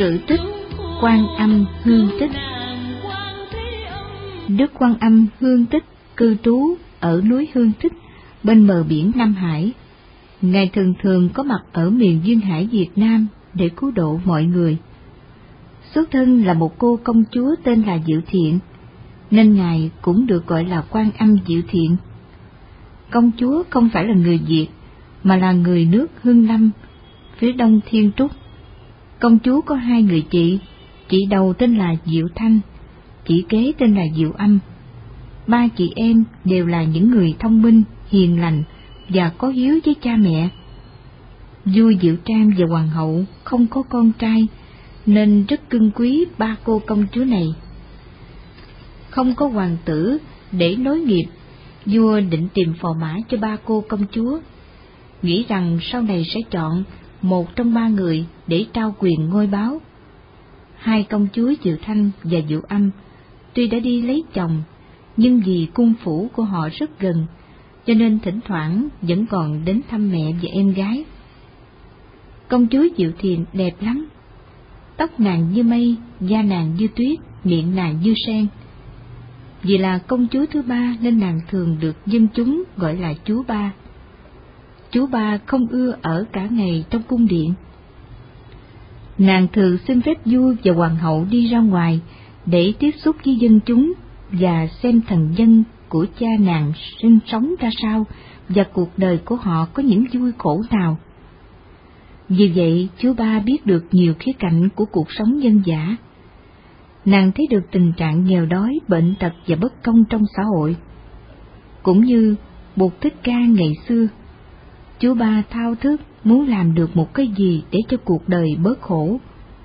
Sự tích Quan Âm Hương Tích. Đức Quan Âm Hương Tích cư trú ở núi Hương Tích bên bờ biển Nam Hải. Ngài thường thường có mặt ở miền duyên hải Việt Nam để cứu độ mọi người. Xuất thân là một cô công chúa tên là Diệu Thiện, nên Ngài cũng được gọi là Quan Âm Diệu Thiện. Công chúa không phải là người Việt, mà là người nước Hương Lâm, phía đông Thiên Trúc. Công chúa có hai người chị đầu tên là Diệu Thanh, chị kế tên là Diệu Âm. Ba chị em đều là những người thông minh, hiền lành và có hiếu với cha mẹ. Vua Diệu Trang và hoàng hậu không có con trai, nên rất cưng quý ba cô công chúa này. Không có hoàng tử để nối nghiệp, vua định tìm phò mã cho ba cô công chúa, nghĩ rằng sau này sẽ chọn một trong ba người để trao quyền ngôi báo. Hai công chúa Diệu Thanh và Diệu Âm tuy đã đi lấy chồng, nhưng vì cung phủ của họ rất gần, cho nên thỉnh thoảng vẫn còn đến thăm mẹ và em gái. Công chúa Diệu Thiện đẹp lắm, tóc nàng như mây, da nàng như tuyết, miệng nàng như sen. Vì là công chúa thứ ba nên nàng thường được dân chúng gọi là chú ba. Chú ba không ưa ở cả ngày trong cung điện. Nàng thường xin phép vua và hoàng hậu đi ra ngoài để tiếp xúc với dân chúng và xem thần dân của cha nàng sinh sống ra sao và cuộc đời của họ có những vui khổ nào. Vì vậy, chú ba biết được nhiều khía cạnh của cuộc sống dân dã. Nàng thấy được tình trạng nghèo đói, bệnh tật và bất công trong xã hội. Cũng như Bụt Thích Ca ngày xưa, chú ba thao thức muốn làm được một cái gì để cho cuộc đời bớt khổ.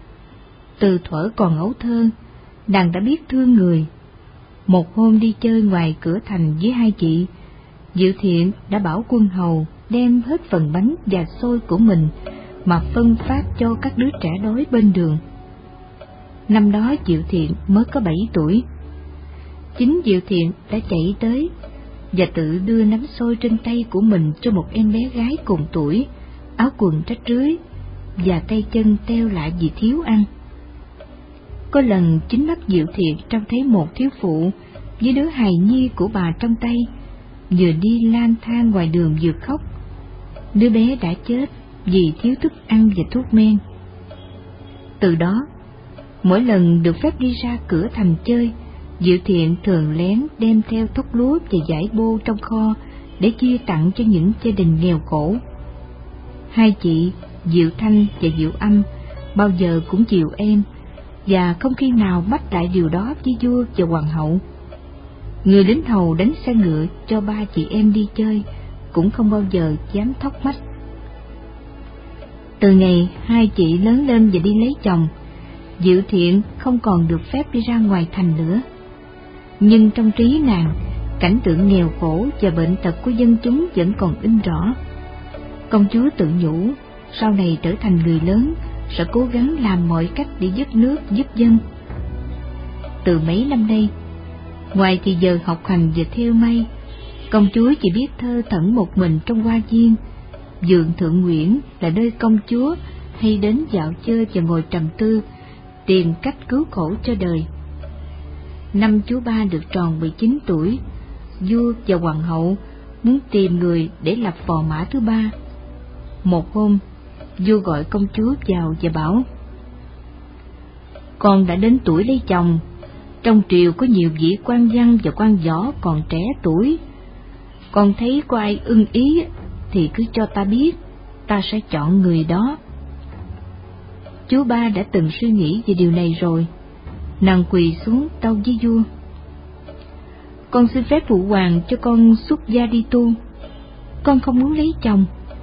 Từ thuở còn ấu thơ, nàng đã biết thương người. Một hôm đi chơi ngoài cửa thành với hai chị, Diệu Thiện đã bảo quân hầu đem hết phần bánh và xôi của mình mà phân phát cho các đứa trẻ đói bên đường. Năm đó Diệu Thiện mới có 7 tuổi. Chính Diệu Thiện đã chạy tới và tự đưa nắm xôi trên tay của mình cho một em bé gái cùng tuổi, áo quần rách rưới và tay chân teo lại vì thiếu ăn. Có lần chính mắt Diệu Thiện trông thấy một thiếu phụ với đứa hài nhi của bà trong tay, vừa đi lang thang ngoài đường vừa khóc. Đứa bé đã chết vì thiếu thức ăn và thuốc men. Từ đó, mỗi lần được phép đi ra cửa thành chơi, Diệu Thiện thường lén đem theo thóc lúa và vải bô trong kho để chia tặng cho những gia đình nghèo khổ. Hai chị Diệu Thanh và Diệu Âm bao giờ cũng chiều em, và không khi nào mách lại điều đó với vua và hoàng hậu. Người lính hầu đánh xe ngựa cho ba chị em đi chơi cũng không bao giờ dám thóc mách. Từ ngày hai chị lớn lên và đi lấy chồng, Diệu Thiện không còn được phép đi ra ngoài thành nữa. Nhưng trong trí nàng, cảnh tượng nghèo khổ và bệnh tật của dân chúng vẫn còn in rõ. Công chúa tự nhủ, sau này trở thành người lớn, sẽ cố gắng làm mọi cách để giúp nước, giúp dân. Từ mấy năm nay, ngoài thì giờ học hành và thêu may, công chúa chỉ biết thơ thẩn một mình trong hoa viên. Vườn Thượng Nguyễn là nơi công chúa hay đến dạo chơi và ngồi trầm tư, tìm cách cứu khổ cho đời. Năm chú ba được tròn 19 tuổi, vua và hoàng hậu muốn tìm người để lập phò mã thứ ba. Một hôm, vua gọi công chúa vào và bảo: "Con đã đến tuổi lấy chồng. Trong triều có nhiều vị quan văn và quan võ còn trẻ tuổi. Con thấy có ai ưng ý thì cứ cho ta biết, ta sẽ chọn người đó." Chú ba đã từng suy nghĩ về điều này rồi. Nàng quỳ xuống tâu với vua: "Con xin phép phụ hoàng cho con xuất gia đi tu. Con không muốn lấy chồng."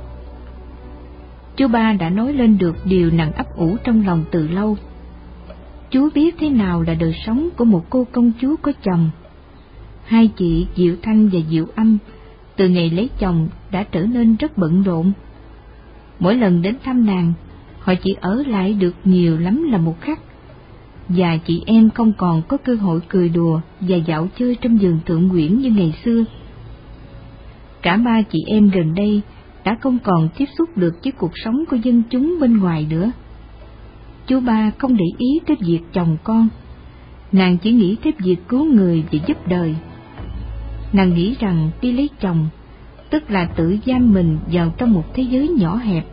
Chú ba đã nói lên được điều nàng ấp ủ trong lòng từ lâu. Chú biết thế nào là đời sống của một cô công chúa có chồng. Hai chị Diệu Thanh và Diệu Âm từ ngày lấy chồng đã trở nên rất bận rộn. Mỗi lần đến thăm nàng, họ chỉ ở lại được nhiều lắm là một khắc, và chị em không còn có cơ hội cười đùa và dạo chơi trong vườn Thượng Nguyễn như ngày xưa. Cả ba chị em gần đây đã không còn tiếp xúc được với cuộc sống của dân chúng bên ngoài nữa. chú Ba không để ý tới việc chồng con, nàng chỉ nghĩ tới việc cứu người và giúp đời. Nàng nghĩ rằng đi lấy chồng tức là tự giam mình vào trong một thế giới nhỏ hẹp.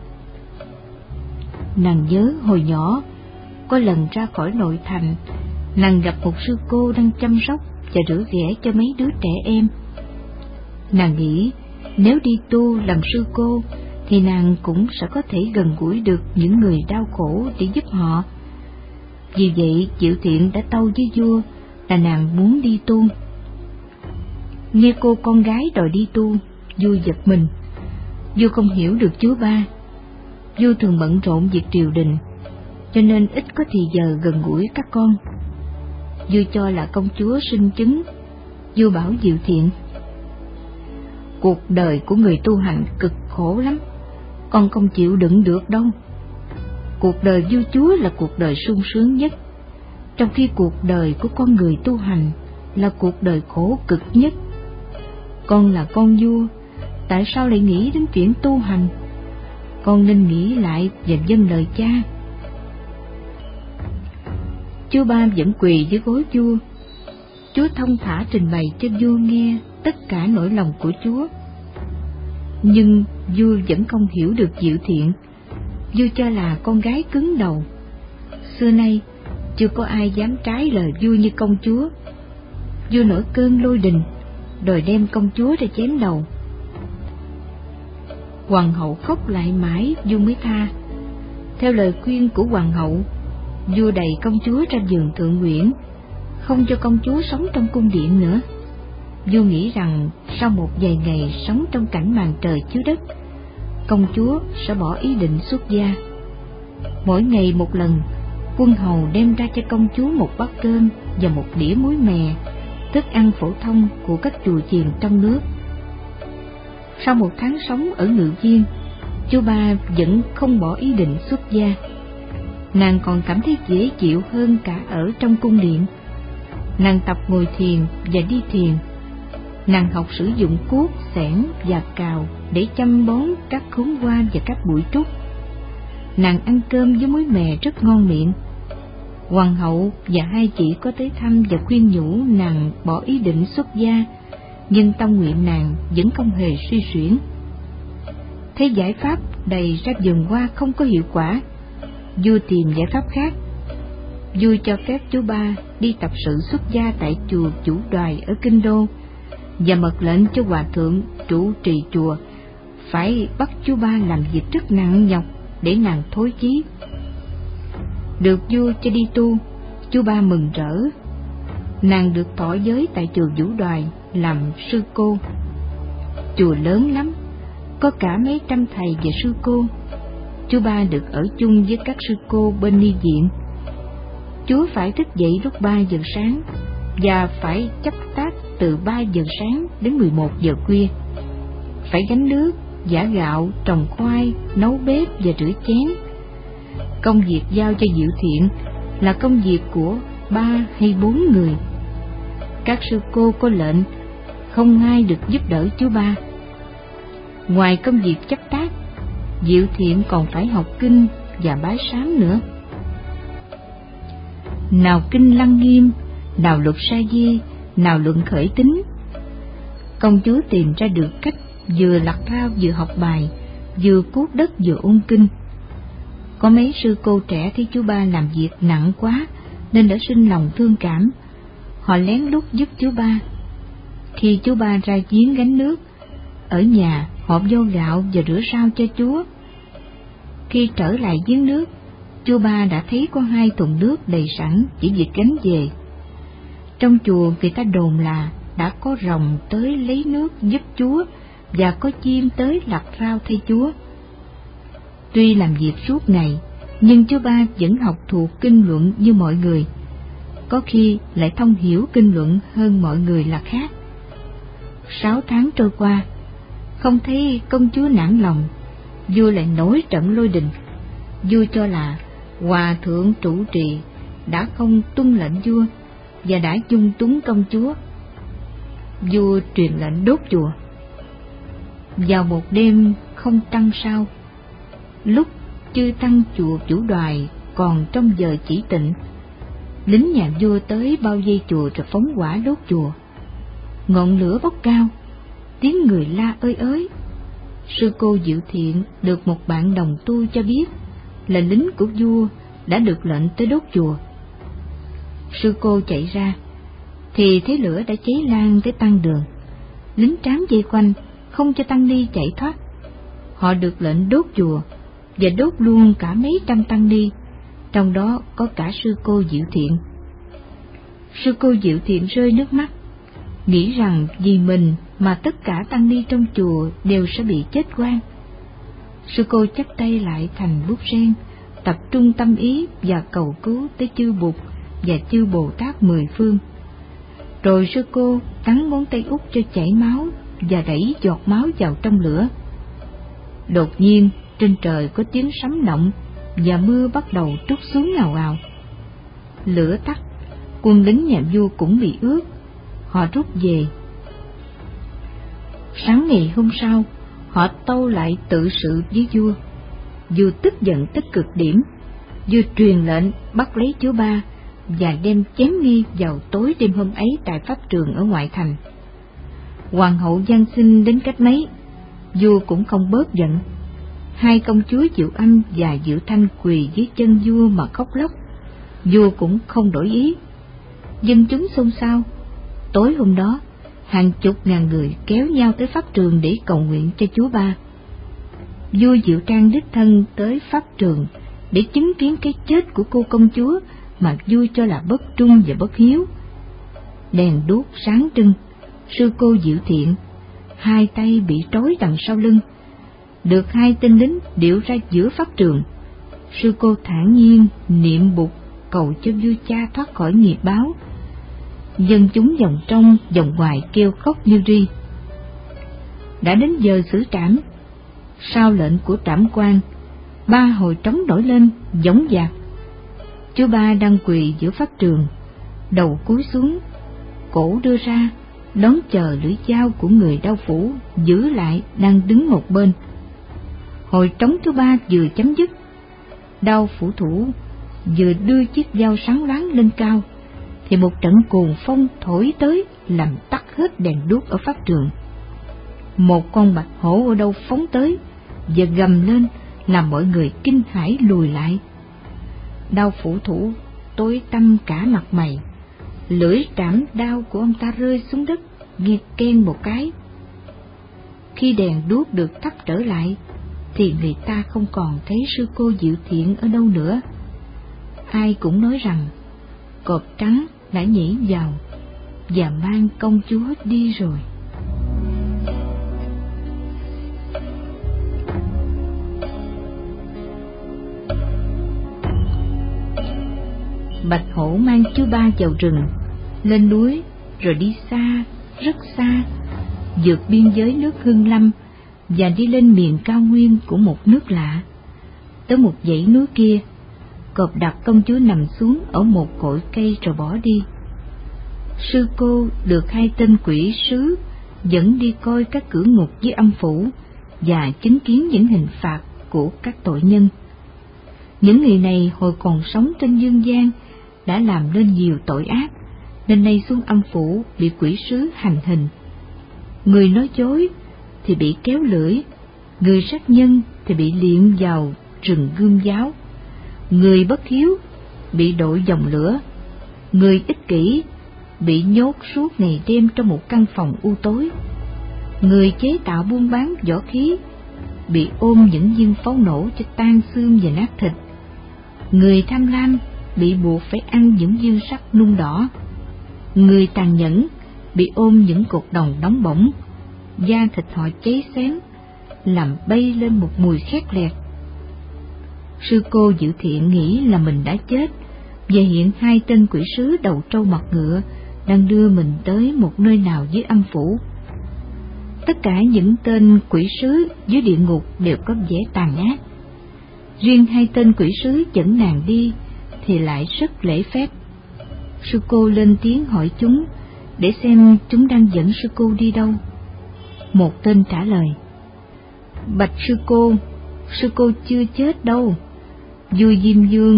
Nàng nhớ hồi nhỏ, có lần ra khỏi nội thành, nàng gặp một sư cô đang chăm sóc và rửa ghẻ cho mấy đứa trẻ em. Nàng nghĩ nếu đi tu làm sư cô thì nàng cũng sẽ có thể gần gũi được những người đau khổ để giúp họ. Vì vậy Diệu Thiện đã tâu với vua là nàng muốn đi tu. Nghe cô con gái đòi đi tu, vua giật mình. Vua không hiểu được chú Ba. Vua thường bận rộn việc triều đình, cho nên ít có thì giờ gần gũi các con. Vua cho là công chúa sinh chứng. Vua bảo Diệu Thiện: cuộc đời của người tu hành cực khổ lắm, con không chịu đựng được đâu. Cuộc đời vua chúa là cuộc đời sung sướng nhất, trong khi cuộc đời của con người tu hành là cuộc đời khổ cực nhất. Con là con vua, tại sao lại nghĩ đến chuyện tu hành? Con nên nghĩ lại và vâng lời cha. Chú Ba vẫn quỳ dưới gối vua. Chúa thông thả trình bày cho vua nghe tất cả nỗi lòng của Chúa. Nhưng vua vẫn không hiểu được Diệu Thiện. Vua cho là con gái cứng đầu. Xưa nay chưa có ai dám trái lời vua như công chúa. Vua nổi cơn lôi đình, đòi đem công chúa ra chém đầu. Hoàng hậu khóc lại mãi vua mới tha. Theo lời khuyên của hoàng hậu, vua đày công chúa ra giường thượng uyển, không cho công chúa sống trong cung điện nữa. Vua nghĩ rằng sau một vài ngày sống trong cảnh màn trời chiếu đất, công chúa sẽ bỏ ý định xuất gia. Mỗi ngày một lần, quân hầu đem ra cho công chúa một bát cơm và một đĩa muối mè, thức ăn phổ thông của các chùa chiền trong nước. Sau một tháng sống ở Ngự Viên, chú Ba vẫn không bỏ ý định xuất gia. Nàng còn cảm thấy dễ chịu hơn cả ở trong cung điện. Nàng tập ngồi thiền và đi thiền. Nàng học sử dụng cuốc, xẻng và cào để chăm bón các khóm hoa và các bụi trúc. Nàng ăn cơm với muối mè rất ngon miệng. Hoàng hậu và hai chị có tới thăm và khuyên nhủ nàng bỏ ý định xuất gia, nhưng tâm nguyện nàng vẫn không hề suy xuyển. Thấy giải pháp đầy ra vườn hoa không có hiệu quả, vua tìm giải pháp khác. Vua cho phép chú Ba đi tập sự xuất gia tại chùa Chủ Đoài ở Kinh Đô, và mật lệnh cho hòa thượng trụ trì chùa phải bắt chú Ba làm việc rất nặng nhọc để nàng thối chí. Được vua cho đi tu, chú Ba mừng rỡ. Nàng được thọ giới tại chùa Vũ Đoài làm sư cô. Chùa lớn lắm, có cả mấy trăm thầy và sư cô. Chú Ba được ở chung với các sư cô bên ni viện. Chúa phải thức dậy lúc 3 giờ sáng và phải chấp tác từ 3 giờ sáng đến 11 giờ khuya. Phải gánh nước, giã gạo, trồng khoai, nấu bếp và rửa chén. Công việc giao cho Diệu Thiện là công việc của 3 hay 4 người. Các sư cô có lệnh không ai được giúp đỡ chú Ba. Ngoài công việc chấp tác, Diệu Thiện còn phải học kinh và bái sám nữa. Nào kinh Lăng Nghiêm, nào luật Sa Di, nào luận khởi tính. Công chúa tìm ra được cách vừa lặt rau vừa học bài, vừa cuốc đất vừa ôn kinh. Có mấy sư cô trẻ thấy chú Ba làm việc nặng quá nên đã sinh lòng thương cảm. Họ lén lút giúp chú Ba. Khi chú Ba ra giếng gánh nước, ở nhà họ vo gạo và rửa rau cho Chúa. Khi trở lại giếng nước, chú Ba đã thấy có 2 thùng nước đầy sẵn, chỉ việc gánh về. Trong chùa người ta đồn là đã có rồng tới lấy nước giúp Chúa và có chim tới lặt rau thay Chúa. Tuy làm việc suốt ngày, nhưng chú Ba vẫn học thuộc kinh luận như mọi người, có khi lại thông hiểu kinh luận hơn mọi người là khác. 6 tháng trôi qua, không thấy công chúa nản lòng, vua lại nổi trận lôi đình. Vua cho là hòa thượng trụ trì đã không tuân lệnh vua và đã dung túng công chúa. Vua truyền lệnh đốt chùa. Vào một đêm không trăng sao, lúc chư tăng chùa Vũ Đoài còn trong giờ chỉ tịnh. Lính nhà vua tới bao vây chùa rồi phóng hỏa đốt chùa. Ngọn lửa bốc cao, tiếng người la ơi ới. Sư cô Diệu Thiện được một bạn đồng tu cho biết là lính của vua đã được lệnh tới đốt chùa. Sư cô chạy ra thì thấy lửa đã cháy lan tới tăng đường. Lính trám vây quanh không cho tăng ni chạy thoát. Họ được lệnh đốt chùa và đốt luôn cả mấy trăm tăng ni, trong đó có cả sư cô Diệu Thiện. Sư cô Diệu Thiện rơi nước mắt, nghĩ rằng vì mình mà tất cả tăng ni trong chùa đều sẽ bị chết oan. Sư cô chắp tay lại thành bút sen, tập trung tâm ý và cầu cứu tới chư Bụt và chư Bồ Tát mười phương. Rồi sư cô cắn ngón tay út cho chảy máu và đẩy giọt máu vào trong lửa. Đột nhiên trên trời có tiếng sấm động và mưa bắt đầu trút xuống ào ào. Lửa tắt, quân lính nhà vua cũng bị ướt, họ rút về. Sáng ngày hôm sau, họ tâu lại tự sự với vua. Vua tức giận tới cực điểm. Vua truyền lệnh bắt lấy chú Ba và đem chém nghi vào tối đêm hôm ấy tại pháp trường ở ngoại thành. Hoàng hậu van xin đến cách mấy, vua cũng không bớt giận. Hai công chúa Diệu Âm và Diệu Thanh quỳ dưới chân vua mà khóc lóc, vua cũng không đổi ý. Dân chúng xôn xao. Tối hôm đó, hàng chục ngàn người kéo nhau tới pháp trường để cầu nguyện cho chú Ba. Vua Diệu Trang đích thân tới pháp trường để chứng kiến cái chết của cô công chúa mà vua cho là bất trung và bất hiếu. Đèn đuốc sáng trưng, sư cô Diệu Thiện hai tay bị trói đằng sau lưng, được hai tên lính điệu ra giữa pháp trường. Sư cô thản nhiên niệm Bụt cầu cho vua cha thoát khỏi nghiệp báo. Dân chúng vòng trong vòng ngoài kêu khóc như ri. Đã đến giờ xử trảm. Sau lệnh của trảm quan, ba hồi trống nổi lên dõng dạc. Chú Ba đang quỳ giữa pháp trường, đầu cúi xuống, cổ đưa ra đón chờ lưỡi dao của người đao phủ giữ lại đang đứng một bên. Hồi trống thứ ba vừa chấm dứt, đao phủ thủ vừa đưa chiếc dao sáng loáng lên cao thì một trận cuồng phong thổi tới làm tắt hết đèn đuốc ở pháp trường. Một con bạch hổ ở đâu phóng tới và gầm lên làm mọi người kinh hãi lùi lại. Đao phủ thủ tối tăm cả mặt mày, lưỡi trảm đao của ông ta rơi xuống đất nghe keng một cái. Khi đèn đuốc được thắp trở lại thì người ta không còn thấy sư cô Diệu Thiện ở đâu nữa. Ai cũng nói rằng cọp trắng đã nhảy vào và mang công chúa đi rồi. Bạch hổ mang chú Ba vào rừng, lên núi, rồi đi xa, rất xa, vượt biên giới nước Hưng Lâm và đi lên miền cao nguyên của một nước lạ. Tới một dãy núi kia, cọp đặt công chúa nằm xuống ở một cội cây rồi bỏ đi. Sư cô được hai tên quỷ sứ dẫn đi coi các cửa ngục với âm phủ và chứng kiến những hình phạt của các tội nhân. Những người này hồi còn sống trên dương gian đã làm nên nhiều tội ác, nên nay xuống âm phủ bị quỷ sứ hành hình. Người nói dối thì bị kéo lưỡi, người sát nhân thì bị liệm vào rừng gươm giáo, người bất hiếu bị đội dòng lửa, người ích kỷ bị nhốt suốt ngày đêm trong một căn phòng u tối, người chế tạo buôn bán võ khí bị ôm những viên pháo nổ cho tan xương và nát thịt, người tham lam bị buộc phải ăn những viên sắt nung đỏ, người tàn nhẫn bị ôm những cột đồng nóng bỏng, da thịt họ cháy xém làm bay lên một mùi khét lẹt. Sư cô Diệu Thiện nghĩ là mình đã chết, và hiện hai tên quỷ sứ đầu trâu mặt ngựa đang đưa mình tới một nơi nào dưới âm phủ. Tất cả những tên quỷ sứ dưới địa ngục đều có vẻ tàn ác. Riêng hai tên quỷ sứ dẫn nàng đi thì lại rất lễ phép. Sư cô lên tiếng hỏi chúng để xem chúng đang dẫn sư cô đi đâu. Một tên trả lời: bạch sư cô chưa chết đâu. Vua Diêm Vương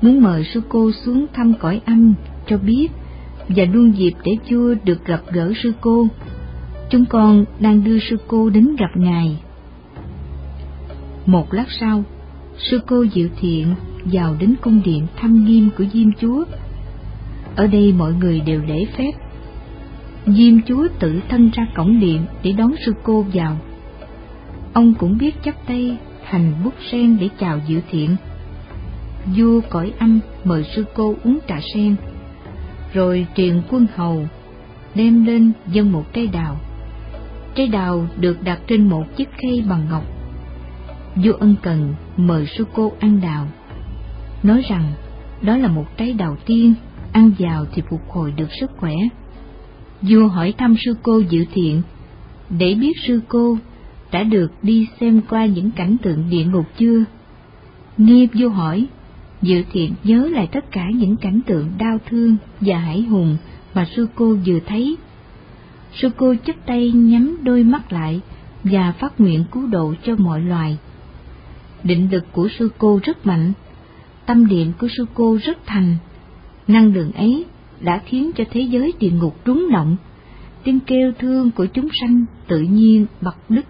muốn mời sư cô xuống thăm cõi âm cho biết và luôn dịp để vua được gặp gỡ sư cô. Chúng con đang đưa sư cô đến gặp ngài. Một lát sau, sư cô Diệu Thiện vào đến cung điện thăm nghiêm của Diêm Chúa. Ở đây mọi người đều lễ phép. Diêm Chúa tự thân ra cổng điện để đón sư cô vào. Ông cũng biết chắp tay thành bút sen để chào Diệu Thiện. Vua cõi âm mời sư cô uống trà sen, rồi truyền quân hầu đem lên dâng một trái đào. Trái đào được đặt trên một chiếc khay bằng ngọc. Vua ân cần mời sư cô ăn đào, nói rằng đó là một trái đào tiên, ăn vào thì phục hồi được sức khỏe. Vua hỏi thăm sư cô Diệu Thiện để biết sư cô đã được đi xem qua những cảnh tượng địa ngục chưa. Nghe vua hỏi, Diệu Thiện nhớ lại tất cả những cảnh tượng đau thương và hãi hùng mà sư cô vừa thấy. Sư cô chắp tay nhắm đôi mắt lại và phát nguyện cứu độ cho mọi loài. Định lực của sư cô rất mạnh, tâm niệm của sư cô rất thành. Năng lượng ấy đã khiến cho thế giới địa ngục rúng động, tiếng kêu thương của chúng sanh tự nhiên bật đứt.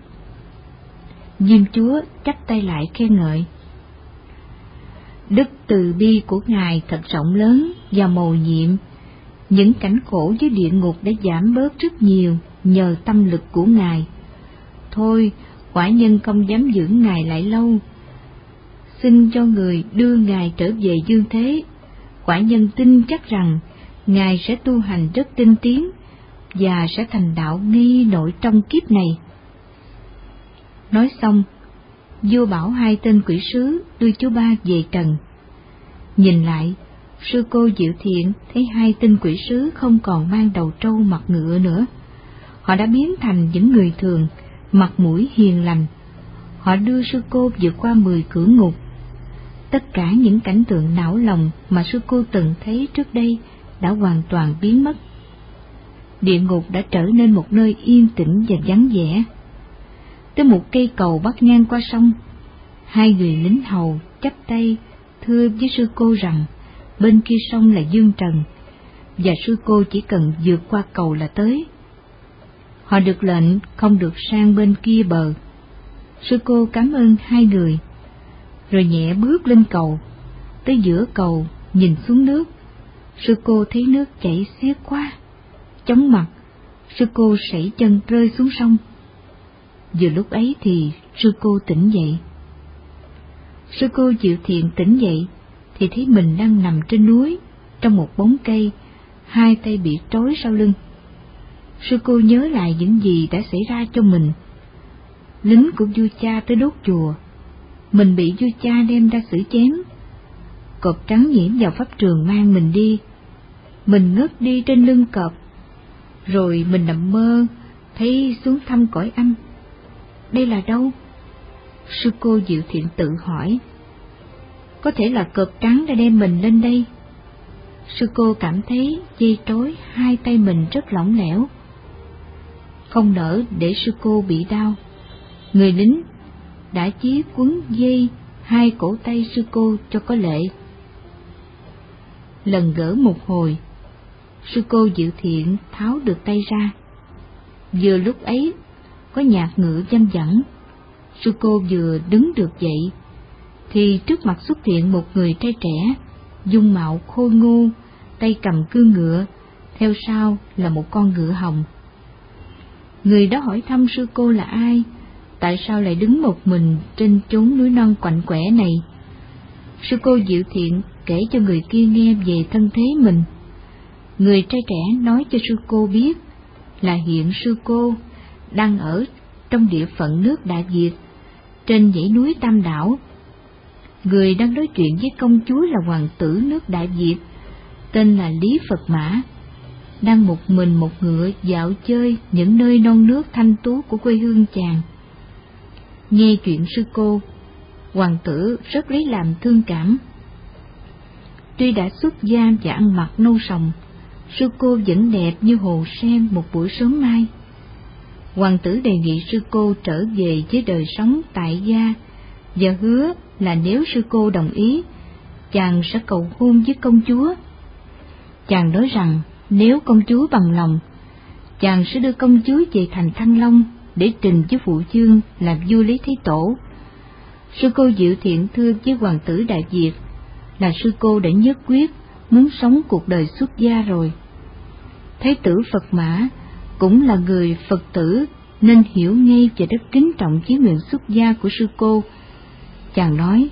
Diêm Chúa chắp tay lại khen ngợi: Đức từ bi của Ngài thật rộng lớn và mầu nhiệm. Những cảnh khổ dưới địa ngục đã giảm bớt rất nhiều nhờ tâm lực của Ngài. Thôi, quả nhân không dám giữ Ngài lại lâu. Xin cho người đưa Ngài trở về dương thế. Quả nhân tin chắc rằng Ngài sẽ tu hành rất tinh tiến và sẽ thành đạo ngay nội trong kiếp này. Nói xong, vua bảo hai tên quỷ sứ đưa chú Ba về trần. Nhìn lại, sư cô Diệu Thiện thấy hai tên quỷ sứ không còn mang đầu trâu mặt ngựa nữa. Họ đã biến thành những người thường, mặt mũi hiền lành. Họ đưa sư cô vượt qua 10 cửa ngục. Tất cả những cảnh tượng não lòng mà sư cô từng thấy trước đây đã hoàn toàn biến mất. Địa ngục đã trở nên một nơi yên tĩnh và vắng vẻ. Tới một cây cầu bắc ngang qua sông, hai người lính hầu chắp tay thưa với sư cô rằng bên kia sông là dương trần, và sư cô chỉ cần vượt qua cầu là tới. Họ được lệnh không được sang bên kia bờ. Sư cô cảm ơn hai người, rồi nhẹ bước lên cầu. Tới giữa cầu nhìn xuống nước, sư cô thấy nước chảy xiết quá. Chóng mặt, sư cô sẩy chân rơi xuống sông. Vừa lúc ấy thì sư cô tỉnh dậy. Sư cô Diệu Thiện tỉnh dậy thì thấy mình đang nằm trên núi, trong một bóng cây, hai tay bị trói sau lưng. Sư cô nhớ lại những gì đã xảy ra cho mình. Lính của vua cha tới đốt chùa, mình bị vua cha đem ra xử chém. Cọp trắng nhiễm vào pháp trường mang mình đi, mình ngất đi trên lưng cọp. Rồi mình nằm mơ, thấy xuống thăm cõi âm. Đây là đâu? Sư cô Diệu Thiện tự hỏi. Có thể là cọp trắng đã đem mình lên đây. Sư cô cảm thấy dây trói hai tay mình rất lỏng lẻo. Không nỡ để sư cô bị đau, người lính đã chí quấn dây hai cổ tay sư cô cho có lệ. Lần gỡ một hồi, sư cô Diệu Thiện tháo được tay ra. Vừa lúc ấy có nhạc ngựa văng vẳng. Sư cô vừa đứng được dậy thì trước mặt xuất hiện một người trai trẻ, dung mạo khôi ngô, tay cầm cương ngựa, theo sau là một con ngựa hồng. Người đó hỏi thăm sư cô là ai, tại sao lại đứng một mình trên chốn núi non quạnh quẻ này. Sư cô Diệu Thiện kể cho người kia nghe về thân thế mình. Người trai trẻ nói cho sư cô biết là hiện sư cô đang ở trong địa phận nước Đại Việt, trên dãy núi Tam Đảo. Người đang nói chuyện với công chúa là hoàng tử nước Đại Việt, tên là Lý Phật Mã, đang một mình một ngựa dạo chơi những nơi non nước thanh tú của quê hương chàng. Nghe chuyện sư cô, hoàng tử rất lấy làm thương cảm. Tuy đã xuất gia và ăn mặc nâu sòng, sư cô vẫn đẹp như hồ sen một buổi sớm mai. Hoàng tử đề nghị sư cô trở về với đời sống tại gia và hứa là nếu sư cô đồng ý chàng sẽ cầu hôn với công chúa. Chàng nói rằng nếu công chúa bằng lòng, chàng sẽ đưa công chúa về thành Thăng Long để trình với phụ vương làm vua Lý Thái Tổ. Sư cô Diệu Thiện thưa với hoàng tử Đại Việt là sư cô đã nhất quyết muốn sống cuộc đời xuất gia rồi. Thái tử Phật Mã cũng là người Phật tử nên hiểu ngay và rất kính trọng chí nguyện xuất gia của sư cô. Chàng nói: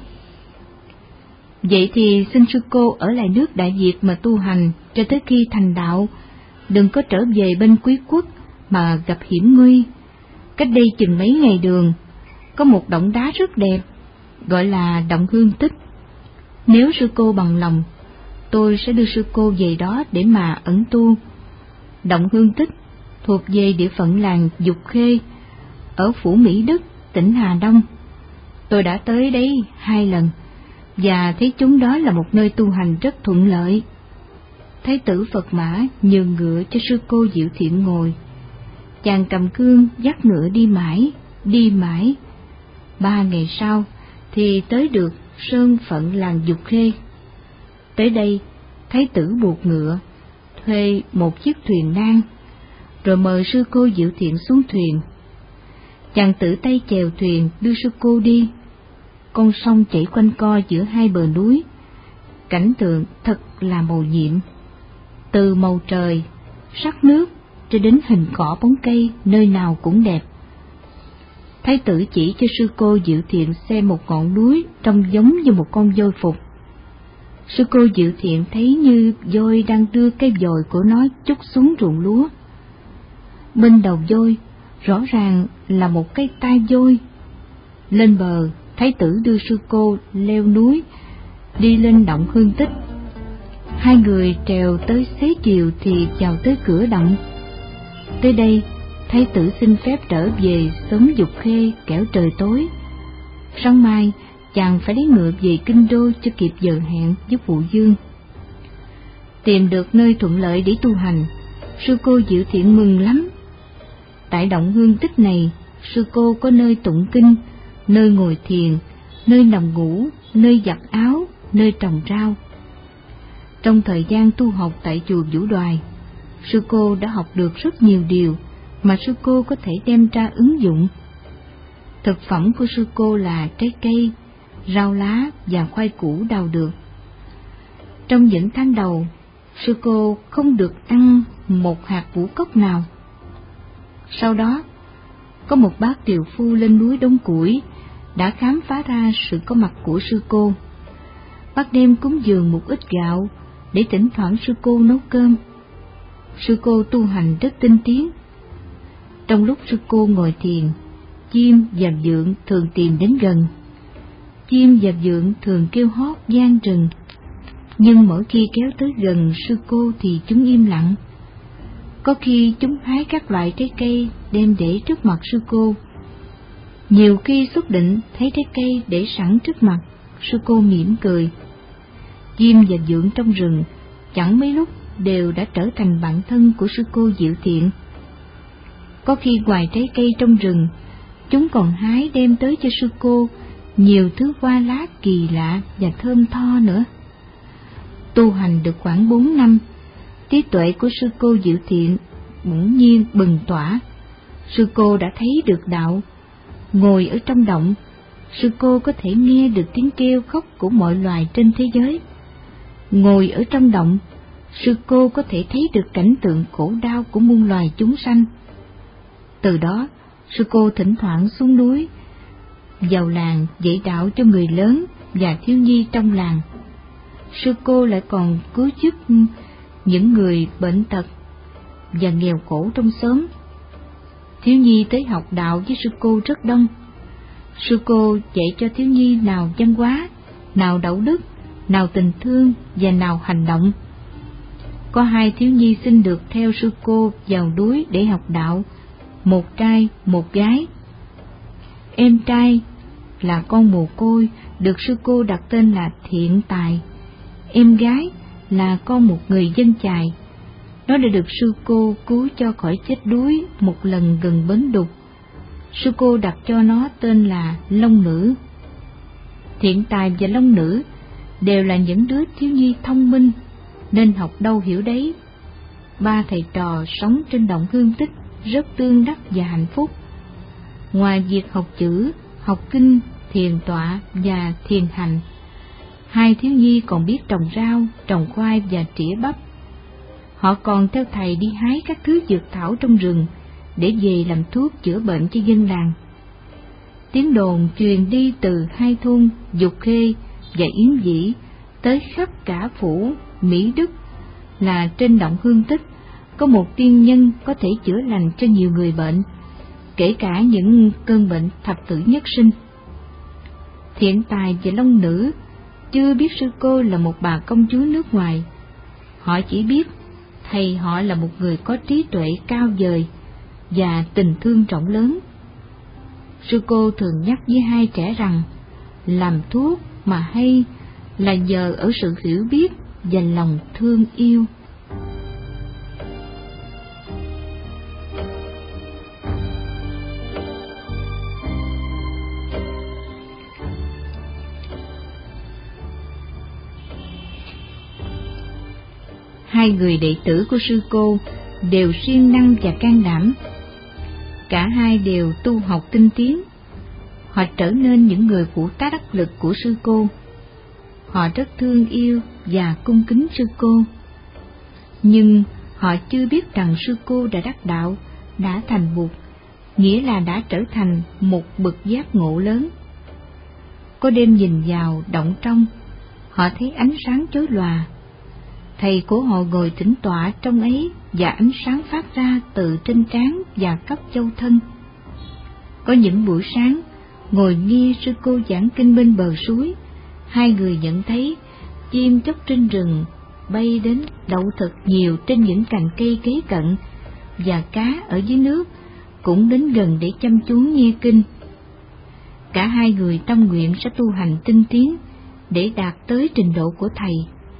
vậy thì xin sư cô ở lại nước Đại Việt mà tu hành cho tới khi thành đạo, đừng có trở về bên Quý quốc mà gặp hiểm nguy. Cách đây chừng mấy ngày đường, có một động đá rất đẹp, gọi là động Hương Tích. Nếu sư cô bằng lòng, tôi sẽ đưa sư cô về đó để mà ẩn tu. Động Hương Tích thuộc về địa phận làng Dục Khê, ở phủ Mỹ Đức, tỉnh Hà Đông. Tôi đã tới đấy 2 lần, và thấy chúng đó là một nơi tu hành rất thuận lợi. Thái tử Phật Mã nhường ngựa cho sư cô Diệu Thiện ngồi. Chàng cầm cương dắt ngựa đi mãi. 3 ngày sau thì tới được sơn phận làng Dục Khê. Tới đây, thái tử buộc ngựa, thuê một chiếc thuyền nan, rồi mời sư cô Diệu Thiện xuống thuyền. Chàng tự tay chèo thuyền đưa sư cô đi. Con sông chảy quanh co giữa 2 bờ núi, cảnh tượng thật là mầu nhiệm, từ màu trời, sắc nước cho đến hình cỏ bóng cây, nơi nào cũng đẹp. Thái tử chỉ cho sư cô Diệu Thiện xem một ngọn núi trông giống như một con voi phục. Sư cô Diệu Thiện thấy như voi đang đưa cây dòi của nó trút xuống ruộng lúa. Bên đầu voi rõ ràng là một cây tai voi. Lên bờ, thái tử đưa sư cô leo núi, đi lên động Hương Tích. 2 người trèo tới xế chiều thì chào tới cửa động. Tới đây, thái tử xin phép trở về xóm Dục Khê kẻo trời tối. Sáng mai, chàng phải lấy ngựa về kinh đô cho kịp giờ hẹn với phụ vương. Tìm được nơi thuận lợi để tu hành, sư cô Diệu Thiện mừng lắm. Tại động Hương Tích này, sư cô có nơi tụng kinh, nơi ngồi thiền, nơi nằm ngủ, nơi giặt áo, nơi trồng rau. Trong thời gian tu học tại chùa Vũ Đoài, sư cô đã học được rất nhiều điều mà sư cô có thể đem ra ứng dụng. Thực phẩm của sư cô là trái cây, rau lá và khoai củ đào được. Trong những tháng đầu, sư cô không được ăn một hạt ngũ cốc nào. Sau đó, có một bác tiều phu lên núi đốn củi đã khám phá ra sự có mặt của sư cô. Bác đem cúng dường một ít gạo để thỉnh thoảng sư cô nấu cơm. Sư cô tu hành rất tinh tiến. Trong lúc sư cô ngồi thiền, chim và vượn thường tìm đến gần. Chim và vượn thường kêu hót vang rừng, nhưng mỗi khi kéo tới gần sư cô thì chúng im lặng. Có khi chúng hái các loại trái cây đem để trước mặt sư cô. Nhiều khi xuất định thấy trái cây để sẵn trước mặt, sư cô mỉm cười. Chim và vượn trong rừng chẳng mấy lúc đều đã trở thành bạn thân của sư cô Diệu Thiện. Có khi ngoài trái cây trong rừng, chúng còn hái đem tới cho sư cô nhiều thứ hoa lá kỳ lạ và thơm tho nữa. Tu hành được khoảng 4 năm, trí tuệ của sư cô Diệu Thiện bỗng nhiên bừng tỏa. Sư cô đã thấy được đạo. Ngồi ở trong động, sư cô có thể nghe được tiếng kêu khóc của mọi loài trên thế giới. Ngồi ở trong động, sư cô có thể thấy được cảnh tượng khổ đau của muôn loài chúng sanh. Từ đó, sư cô thỉnh thoảng xuống núi, vào làng dạy đạo cho người lớn và thiếu nhi trong làng. Sư cô lại còn cứu giúp những người bệnh tật và nghèo khổ trong xóm. Thiếu nhi tới học đạo với sư cô rất đông. Sư cô dạy cho thiếu nhi nào văn hóa, nào đạo đức, nào tình thương và nào hành động. Có 2 thiếu nhi xin được theo sư cô vào núi để học đạo, một trai một gái. Em trai là con mồ côi, được sư cô đặt tên là Thiện Tài. Em gái là con một người dân chài. Nó đã được sư cô cứu cho khỏi chết đuối một lần gần bến Đục. Sư cô đặt cho nó tên là Long Nữ. Thiện Tài và Long Nữ đều là những đứa thiếu nhi thông minh, nên học đâu hiểu đấy. Ba thầy trò sống trên động Hương Tích rất tương đắc và hạnh phúc. Ngoài việc học chữ, học kinh, thiền tọa và thiền hành, hai thiếu nhi còn biết trồng rau, trồng khoai và trĩa bắp. Họ còn theo thầy đi hái các thứ dược thảo trong rừng để về làm thuốc chữa bệnh cho dân làng. Tiếng đồn truyền đi từ hai thôn Dục Khê và Yến Dĩ tới khắp cả phủ Mỹ Đức là trên động Hương Tích có một tiên nhân có thể chữa lành cho nhiều người bệnh, kể cả những cơn bệnh thập tử nhất sinh. Thiện Tài và Long Nữ chưa biết sư cô là một bà công chúa nước ngoài. Họ chỉ biết thầy họ là một người có trí tuệ cao vời và tình thương rộng lớn. Sư cô thường nhắc với hai trẻ rằng làm thuốc mà hay là nhờ ở sự hiểu biết và lòng thương yêu. Hai người đệ tử của sư cô đều siêng năng và can đảm. Cả hai đều tu học tinh tiến. Họ trở nên những người phụ tá đắc lực của sư cô. Họ rất thương yêu và cung kính sư cô. Nhưng họ chưa biết rằng sư cô đã đắc đạo, đã thành Bụt, nghĩa là đã trở thành một bậc giác ngộ lớn. Có đêm nhìn vào động trong, họ thấy ánh sáng chói lòa. Thầy của họ ngồi tĩnh tọa trong ấy và ánh sáng phát ra từ trên trán và cấp châu thân. Có những buổi sáng, ngồi nghe sư cô giảng kinh bên bờ suối, hai người nhận thấy chim chóc trên rừng bay đến đậu thật nhiều trên những cành cây kế cận, và cá ở dưới nước cũng đến gần để chăm chú nghe kinh. Cả hai người tâm nguyện sẽ tu hành tinh tiến để đạt tới trình độ của thầy.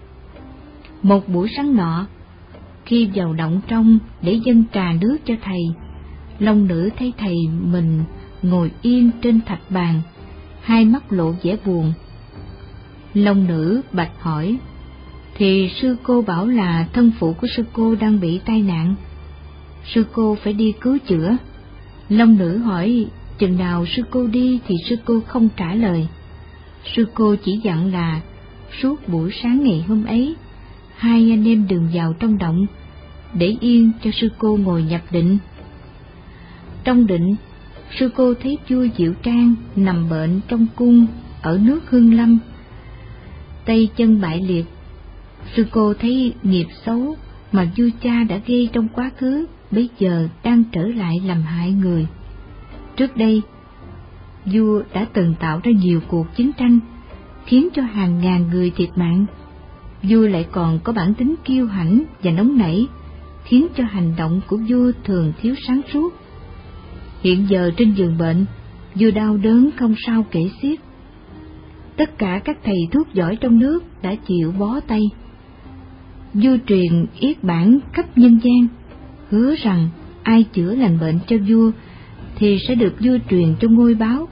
Một buổi sáng nọ, khi vào động trong để dâng trà nước cho thầy, Long Nữ thấy thầy mình ngồi yên trên thạch bàn, hai mắt lộ vẻ buồn. Long Nữ bạch hỏi: thì sư cô bảo là thân phụ của sư cô đang bị tai nạn, sư cô phải đi cứu chữa. Long Nữ hỏi chừng nào sư cô đi thì sư cô không trả lời. Sư cô chỉ dặn là suốt buổi sáng ngày hôm ấy, hai anh em đừng vào trong động, để yên cho sư cô ngồi nhập định. Trong định, sư cô thấy vua Diệu Trang nằm bệnh trong cung ở nước Hương Lâm, tay chân bại liệt. Sư cô thấy nghiệp xấu mà vua cha đã gây trong quá khứ bây giờ đang trở lại làm hại người. Trước đây, vua đã từng tạo ra nhiều cuộc chiến tranh, khiến cho hàng ngàn người thiệt mạng. Vua lại còn có bản tính kiêu hãnh và nóng nảy, khiến cho hành động của vua thường thiếu sáng suốt. Hiện giờ trên giường bệnh, vua đau đớn không sao kể xiết. Tất cả các thầy thuốc giỏi trong nước đã chịu bó tay. Vua truyền yết bản khắp nhân gian, hứa rằng ai chữa lành bệnh cho vua thì sẽ được vua truyền cho ngôi báo.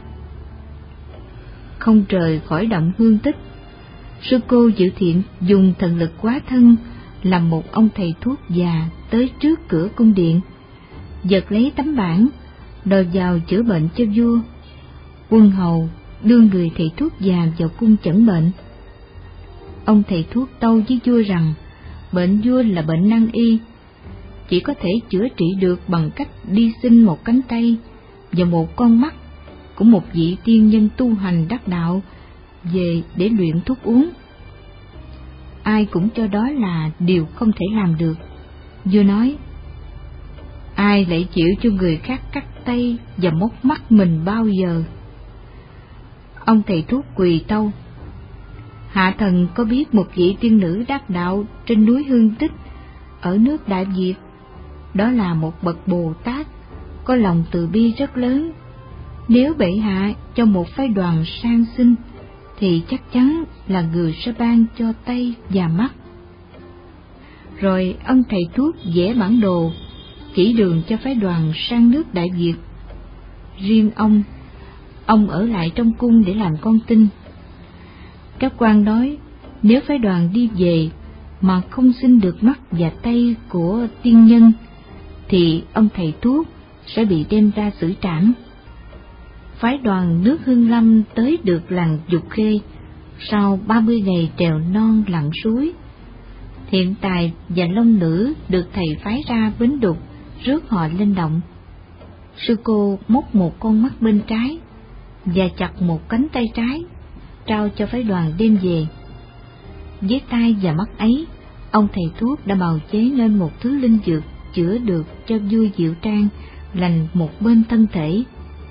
Không rời khỏi động Hương Tích, sư cô Dự Thiện dùng thần lực hóa thân làm một ông thầy thuốc già tới trước cửa cung điện, giật lấy tấm bảng, đòi vào chữa bệnh cho vua. Quân hầu đưa người thầy thuốc già vào cung chẩn bệnh. Ông thầy thuốc tâu với vua rằng bệnh vua là bệnh nan y, chỉ có thể chữa trị được bằng cách đi xin một cánh tay và một con mắt của một vị tiên nhân tu hành đắc đạo về để luyện thuốc uống. Ai cũng cho đó là điều không thể làm được. Vua nói: ai lại chịu cho người khác cắt tay và móc mắt mình bao giờ? Ông thầy thuốc quỳ tâu: hạ thần có biết một vị tiên nữ đắc đạo trên núi Hương Tích ở nước Đại Việt. Đó là một bậc Bồ Tát có lòng từ bi rất lớn. Nếu bệ hạ cho một phái đoàn sang xin thì chắc chắn là người sẽ ban cho tay và mắt. Rồi ông thầy thuốc vẽ bản đồ chỉ đường cho phái đoàn sang nước Đại Việt. Riêng ông ở lại trong cung để làm con tin. Các quan nói Nếu phái đoàn đi về mà không xin được mắt và tay của tiên nhân, thì ông thầy thuốc sẽ bị đem ra xử trảm. Phái đoàn nước Hương Lâm tới được làng Dục Khê sau 30 ngày trèo non lặn suối. Thiện Tài và Long Nữ được thầy phái ra Bến Đục rước họ lên động. Sư cô móc một con mắt bên trái và chặt một cánh tay trái, trao cho phái đoàn đem về. Với tai và mắt ấy, ông thầy thuốc đã bào chế nên một thứ linh dược chữa được cho vua Diệu Trang lành một bên thân thể.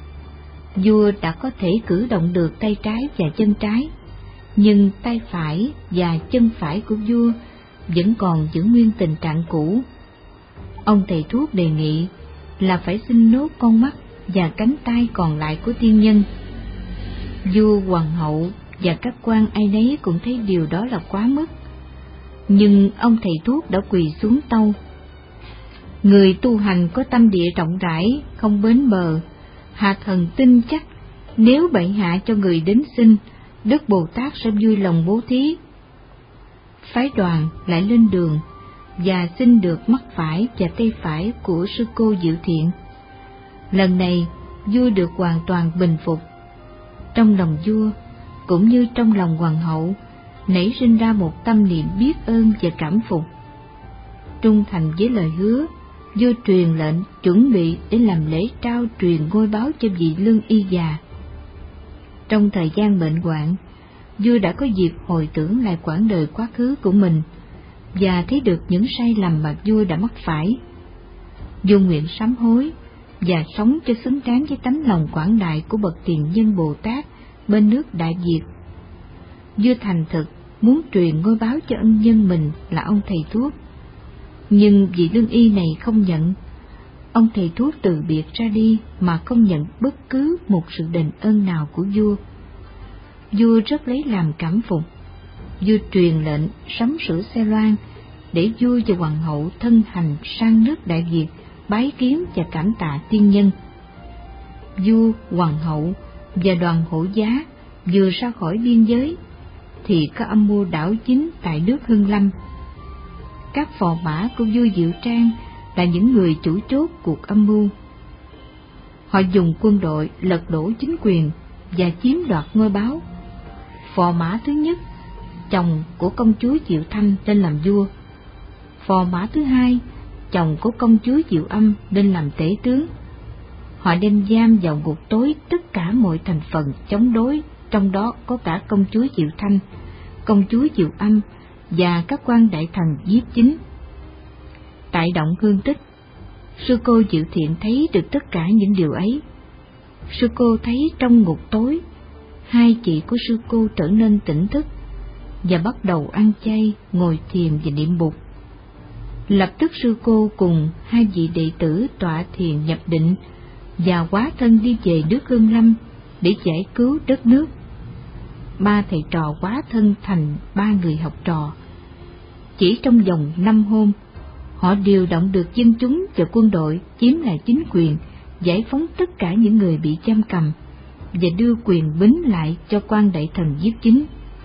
Vua đã có thể cử động được tay trái và chân trái, nhưng tay phải và chân phải của vua vẫn còn giữ nguyên tình trạng cũ. Ông thầy thuốc đề nghị là phải xin nốt con mắt và cánh tay còn lại của tiên nhân. Vua, hoàng hậu và các quan ai nấy cũng thấy điều đó là quá mức, nhưng ông thầy thuốc đã quỳ xuống tâu: người tu hành có tâm địa rộng rãi, không bến bờ, hạ thần tin chắc nếu bệ hạ cho người đến xin, Đức Bồ Tát sẽ vui lòng bố thí. Phái đoàn lại lên đường và xin được mắt phải và tay phải của sư cô Diệu Thiện. Lần này vua được hoàn toàn bình phục. Trong lòng vua cũng như trong lòng hoàng hậu nảy sinh ra một tâm niệm biết ơn và cảm phục. Trung thành với lời hứa, vua truyền lệnh chuẩn bị để làm lễ trao truyền ngôi báo cho vị lương y già. Trong thời gian bệnh hoạn, vua đã có dịp hồi tưởng lại quãng đời quá khứ của mình và thấy được những sai lầm mà vua đã mắc phải. Vua nguyện sám hối và sống cho xứng đáng với tấm lòng quảng đại của bậc tiền nhân Bồ Tát bên nước Đại Việt. Vua thành thực muốn truyền ngôi báo cho ân nhân mình là ông thầy thuốc, nhưng vị lương y này không nhận. Ông thầy thuốc từ biệt ra đi mà không nhận bất cứ một sự đền ơn nào của vua. Vua rất lấy làm cảm phục. Vua truyền lệnh sắm sửa xe loan để vua và hoàng hậu thân hành sang nước Đại Việt bái kiến và cảm tạ tiên nhân. Vua, hoàng hậu và đoàn hộ giá vừa ra khỏi biên giới thì có âm mưu đảo chính tại nước Hương Lâm. Các phò mã của vua Diệu Trang là những người chủ chốt cuộc âm mưu. Họ dùng quân đội lật đổ chính quyền và chiếm đoạt ngôi báo. Phò mã thứ nhất, chồng của công chúa Diệu Thanh, lên làm vua. Phò mã thứ hai, chồng của công chúa Diệu Âm, lên làm tể tướng. Họ đem giam vào ngục tối tất cả mọi thành phần chống đối, trong đó có cả công chúa Diệu Thanh, công chúa Diệu Âm và các quan đại thần nhiếp chính. Tại động Hương Tích, sư cô Diệu Thiện thấy được tất cả những điều ấy. Sư cô thấy trong ngục tối, hai chị của sư cô trở nên tỉnh thức và bắt đầu ăn chay, ngồi thiền và niệm Bụt. Lập tức sư cô cùng hai vị đệ tử tọa thiền nhập định và hóa thân đi về nước Hương Lâm để giải cứu đất nước. Ba thầy trò hóa thân thành ba người học trò. Chỉ trong vòng 5 hôm, họ điều động được dân chúng và quân đội chiếm lại chính quyền, giải phóng tất cả những người bị giam cầm và đưa quyền bính lại cho quan đại thần giết chính.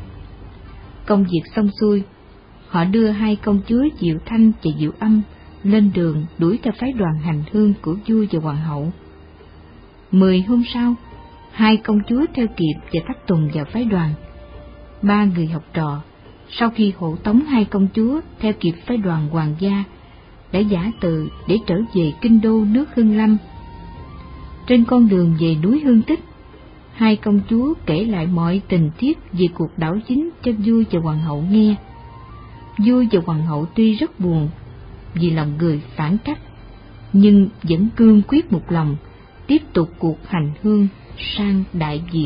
Công việc xong xuôi, họ đưa hai công chúa Diệu Thanh và Diệu Âm lên đường đuổi theo phái đoàn hành hương của vua và hoàng hậu. 10 hôm sau, hai công chúa theo kịp và thắt tùng vào phái đoàn. Ba người học trò, sau khi hộ tống hai công chúa theo kịp phái đoàn hoàng gia, đã giả từ để trở về kinh đô nước Hương Lâm. Trên con đường về núi Hương Tích, hai công chúa kể lại mọi tình tiết về cuộc đảo chính cho vua và hoàng hậu nghe. Vua và hoàng hậu tuy rất buồn vì lòng người phản cách, nhưng vẫn cương quyết một lòng tiếp tục cuộc hành hương sang Đại Việt.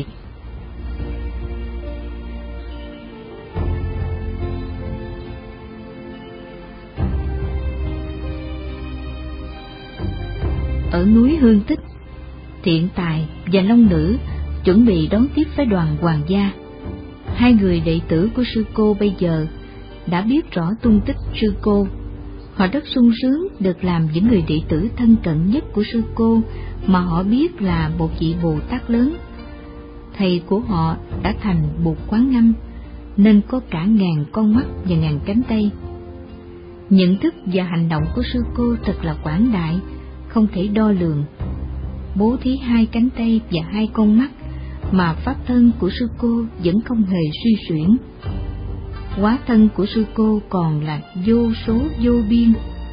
Ở núi Hương Tích, Thiện Tài và Long Nữ chuẩn bị đón tiếp phái đoàn hoàng gia. Hai người đệ tử của sư cô bây giờ đã biết rõ tung tích sư cô. Họ rất sung sướng được làm những người đệ tử thân cận nhất của sư cô mà họ biết là một vị Bồ Tát lớn. Thầy của họ đã thành Bụt Quán Ngâm, nên có cả ngàn con mắt và ngàn cánh tay. Nhận thức và hành động của sư cô thật là quảng đại, không thể đo lường. Bố thí 2 cánh tay và 2 con mắt mà pháp thân của sư cô vẫn không hề suy xuyển. Hóa thân của sư cô còn là vô số vô biên.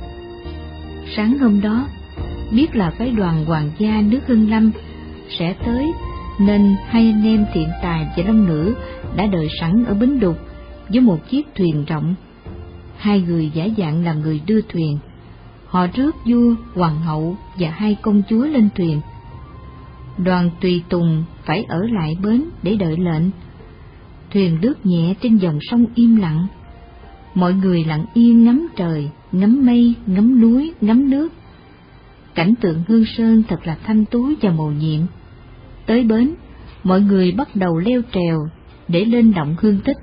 Sáng hôm đó, biết là phái đoàn hoàng gia nước Hưng Lâm sẽ tới, nên 2 anh em Thiện Tài và Long Nữ đã đợi sẵn ở bến đục với một chiếc thuyền rộng. 2 người giả dạng làm người đưa thuyền. Họ rước vua, hoàng hậu và 2 công chúa lên thuyền. Đoàn tùy tùng phải ở lại bến để đợi lệnh. Thuyền lướt nhẹ trên dòng sông im lặng. Mọi người lặng yên ngắm trời, ngắm mây, ngắm núi, ngắm nước. Cảnh tượng Hương Sơn thật là thanh tú và mầu nhiệm. Tới bến, mọi người bắt đầu leo trèo để lên động Hương Tích.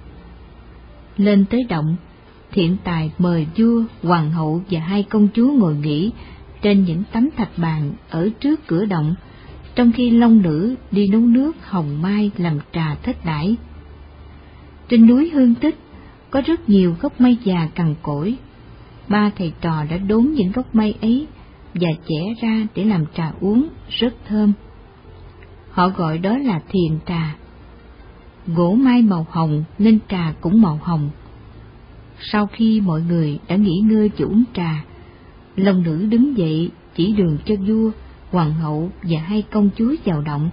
Lên tới động, Thiện Tài mời vua, hoàng hậu và 2 công chúa ngồi nghỉ trên những tấm thạch bàn ở trước cửa động, trong khi Long Nữ đi nấu nước hồng mai làm trà thết đãi. Trên núi Hương Tích có rất nhiều gốc mây già cằn cỗi. 3 thầy trò đã đốn những gốc mây ấy và chẻ ra để làm trà uống, rất thơm. Họ gọi đó là thiền trà. Gỗ mai màu hồng nên trà cũng màu hồng. Sau khi mọi người đã nghỉ ngơi và uống trà, Long Nữ đứng dậy chỉ đường cho vua, hoàng hậu và 2 công chúa vào động.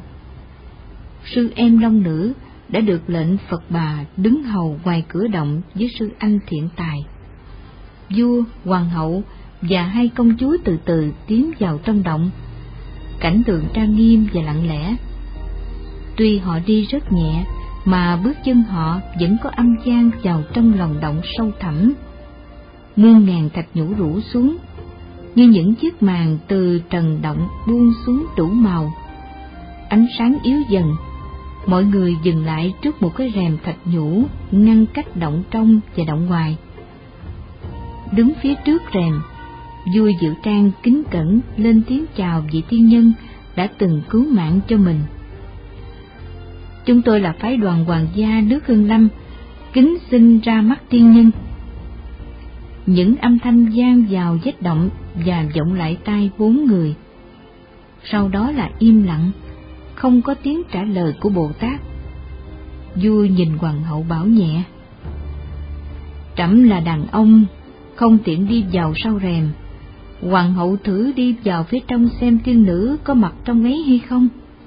Sư em Long Nữ đã được lệnh Phật Bà đứng hầu ngoài cửa động với sư anh Thiện Tài. Vua, hoàng hậu và 2 công chúa từ từ tiến vào trong động. Cảnh tượng trang nghiêm và lặng lẽ. Tuy họ đi rất nhẹ, mà bước chân họ vẫn có âm vang vào trong lòng động sâu thẳm. Muôn ngàn thạch nhũ rủ xuống, như những chiếc màn từ trần động buông xuống đủ màu. Ánh sáng yếu dần, mọi người dừng lại trước một cái rèm thạch nhũ ngăn cách động trong và động ngoài. Đứng phía trước rèm, vua Diệu Trang kính cẩn lên tiếng chào vị tiên nhân đã từng cứu mạng cho mình. Chúng tôi là phái đoàn hoàng gia nước Hưng Lâm, kính xin ra mắt tiên nhân. Những âm thanh vang vào vết động và vọng lại tai 4 người. Sau đó là im lặng, không có tiếng trả lời của Bồ Tát. Vua nhìn hoàng hậu bảo nhẹ: Trẫm là đàn ông, không tiện đi vào sau rèm. Hoàng hậu thử đi vào phía trong xem tiên nữ có mặt trong ấy hay không.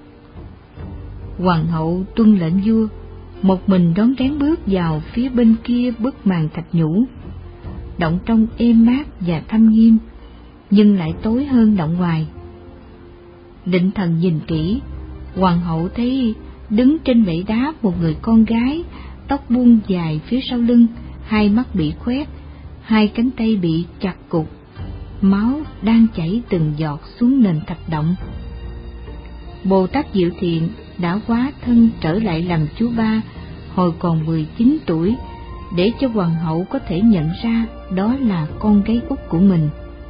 Hoàng hậu tuân lệnh vua, một mình đón rén bước vào phía bên kia bức màn thạch nhũ. Động trong êm mát và thâm nghiêm, nhưng lại tối hơn động ngoài. Định thần nhìn kỹ, hoàng hậu thấy đứng trên bệ đá một người con gái, tóc buông dài phía sau lưng, 2 mắt bị khoét, 2 cánh tay bị chặt cụt, máu đang chảy từng giọt xuống nền thạch động. Bồ Tát Diệu Thiện đã hóa thân trở lại làm chú ba hồi còn 19 tuổi, để cho hoàng hậu có thể nhận ra đó là con gái út của mình.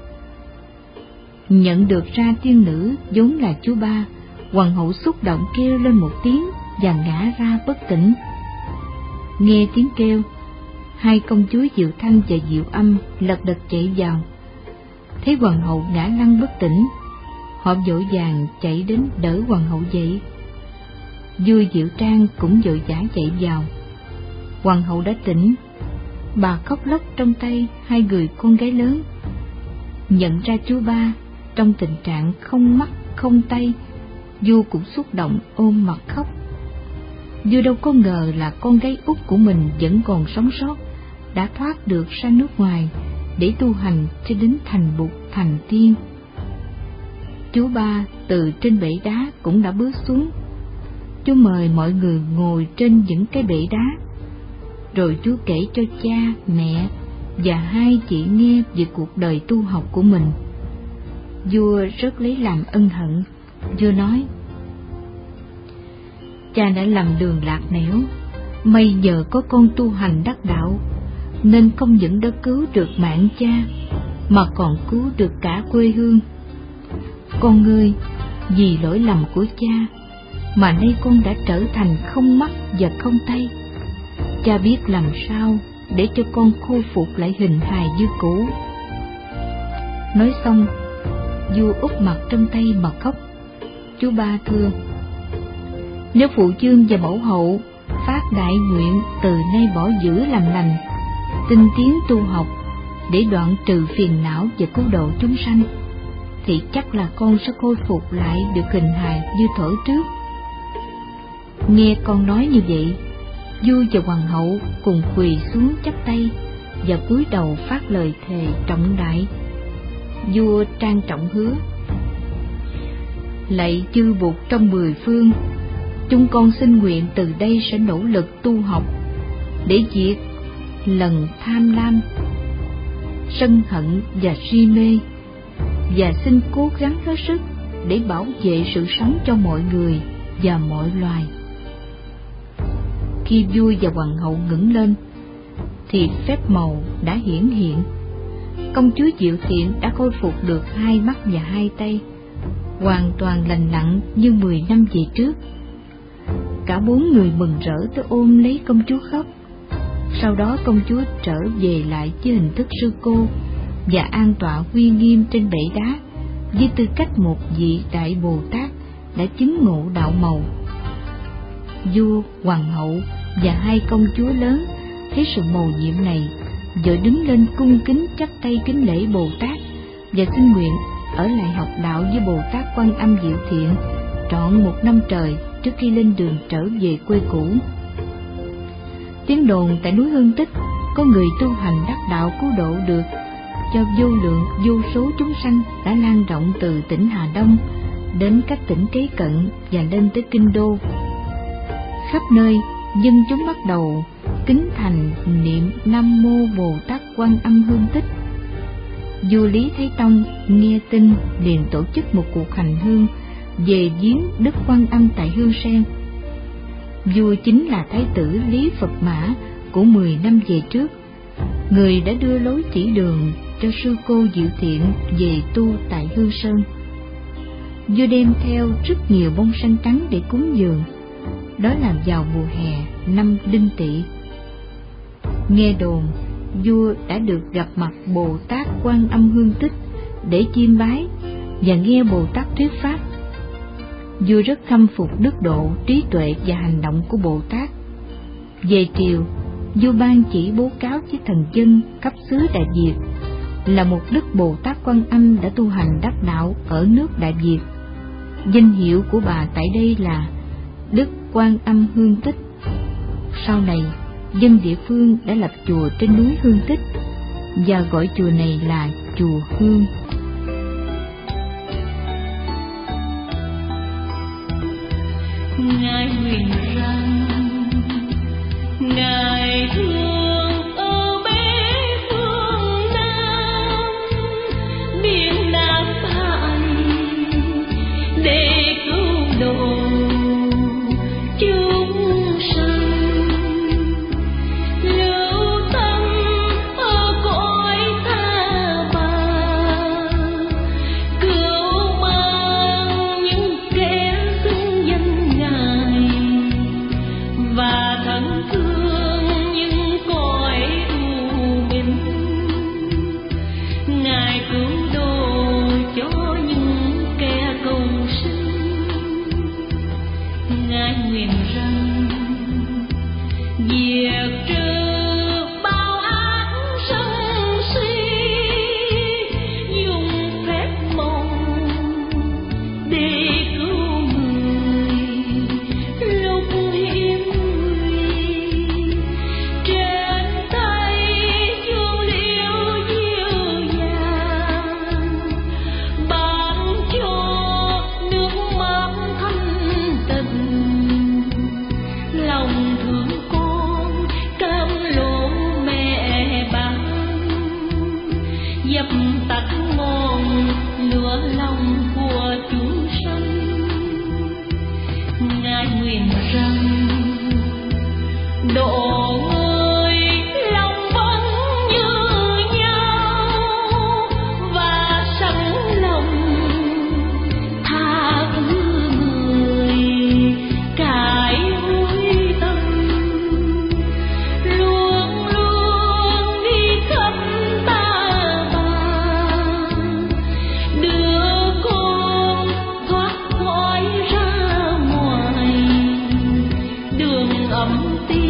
Nhận được ra tiên nữ vốn là chú ba, hoàng hậu xúc động kêu lên một tiếng và ngã ra bất tỉnh. Nghe tiếng kêu, 2 công chúa Diệu Thanh và Diệu Âm lật đật chạy vào. Thấy hoàng hậu ngã lăn bất tỉnh, họ vội vàng chạy đến đỡ hoàng hậu dậy. Vua Diệu Trang cũng vội vã chạy vào. Hoàng hậu đã tỉnh, bà khóc lóc trong tay 2 người con gái lớn. Nhận ra chú ba trong tình trạng không mắt không tay, vua cũng xúc động ôm mặt khóc. Vua đâu có ngờ là con gái út của mình vẫn còn sống sót, đã thoát được sang nước ngoài để tu hành cho đến thành Bụt thành tiên. Chú ba từ trên bệ đá cũng đã bước xuống. Chú mời mọi người ngồi trên những cái bệ đá, rồi chú kể cho cha, mẹ và 2 chị nghe về cuộc đời tu học của mình. Vua rất lấy làm ân hận. Vua nói: Cha đã lầm đường lạc nẻo, may nhờ có con tu hành đắc đạo, nên không những đã cứu được mạng cha, mà còn cứu được cả quê hương. Con ơi, vì lỗi lầm của cha mà nay con đã trở thành không mắt và không tay. Cha biết làm sao để cho con khôi phục lại hình hài như cũ. Nói xong, vua úp mặt trong tay mà khóc. Chú ba thưa: nếu phụ vương và mẫu hậu phát đại nguyện từ nay bỏ dữ làm lành, tinh tiến tu học để đoạn trừ phiền não và cứu độ chúng sanh, thì chắc là con sẽ khôi phục lại được hình hài như thuở trước. Nghe con nói như vậy, vua và hoàng hậu cùng quỳ xuống chắp tay và cúi đầu phát lời thề trọng đại. Vua trang trọng hứa: lạy chư Bụt trong 10 phương, chúng con xin nguyện từ đây sẽ nỗ lực tu học để diệt lần tham lam, sân hận và si mê, và xin cố gắng hết sức để bảo vệ sự sống cho mọi người và mọi loài. Khi vua và hoàng hậu ngẩng lên thì phép màu đã hiển hiện. Công chúa Diệu Thiện đã khôi phục được 2 mắt và 2 tay, hoàn toàn lành lặn như 10 năm về trước. Cả 4 người mừng rỡ tới ôm lấy công chúa khóc. Sau đó công chúa trở về lại với hình thức sư cô và an tọa uy nghiêm trên bệ đá với tư cách một vị đại Bồ Tát đã chứng ngộ đạo màu. Vua, hoàng hậu và 2 công chúa lớn thấy sự mầu nhiệm này, vội đứng lên cung kính chắp tay kính lễ Bồ Tát và xin nguyện ở lại học đạo với Bồ Tát Quan Âm Diệu Thiện trọn 1 năm trời trước khi lên đường trở về quê cũ. Tiếng đồn tại núi Hương Tích có người tu hành đắc đạo cứu độ được cho vô lượng vô số chúng sanh đã lan rộng từ tỉnh Hà Đông đến các tỉnh kế cận và lên tới Kinh Đô. Khắp nơi dân chúng bắt đầu kính thành niệm Nam Mô Bồ Tát Quan Âm Hương Tích. Vua Lý Thái Tông nghe tin liền tổ chức một cuộc hành hương về viếng Đức Quan Âm tại Hương Sen. Vua chính là Thái tử Lý Phật Mã của 10 năm về trước, người đã đưa lối chỉ đường cho sư cô Diệu Thiện về tu tại Hương Sơn. Vua đem theo rất nhiều bông xanh trắng để cúng dường, đó là vào mùa hè năm Đinh Tỵ. Nghe đồn vua đã được gặp mặt Bồ Tát Quan Âm Hương Tích để chiêm bái và nghe Bồ Tát thuyết pháp. Vua rất khâm phục đức độ, trí tuệ và hành động của Bồ Tát. Về triều, vua ban chỉ bố cáo với thần dân cấp xứ Đại Việt là một đức Bồ Tát Quan Âm đã tu hành đắc đạo ở nước Đại Việt. Danh hiệu của bà tại đây là Đức Quan Âm Hương Tích. Sau này, dân địa phương đã lập chùa trên núi Hương Tích và gọi chùa này là chùa Hương. Ngài nguyện rằng Ngài thương ở bên phương Nam, biển Nam Hải để cứu độ chúng sanh, lưu tâm ở cõi tha bà, cứu mang những kẻ xưng danh Ngài và thân thương những cõi u minh. Ngài cứu độ cho những kẻ cầu sinh. Ngài nguyện rằng diệt trừ bao ác sân si, dùng phép màu để cứu người lúc hiểm nguy. Trên tay chu liễu dịu dàng, ban cho nước mắt thanh tịnh. Lòng thương con cam lỗ mẹ ban, dập tắt ngọn lửa lòng của chúng sanh. Ngài nguyện rằng độ người lòng vẫn như nhau và sẵn lòng tha thứ người cải hối tâm. phẩm tiên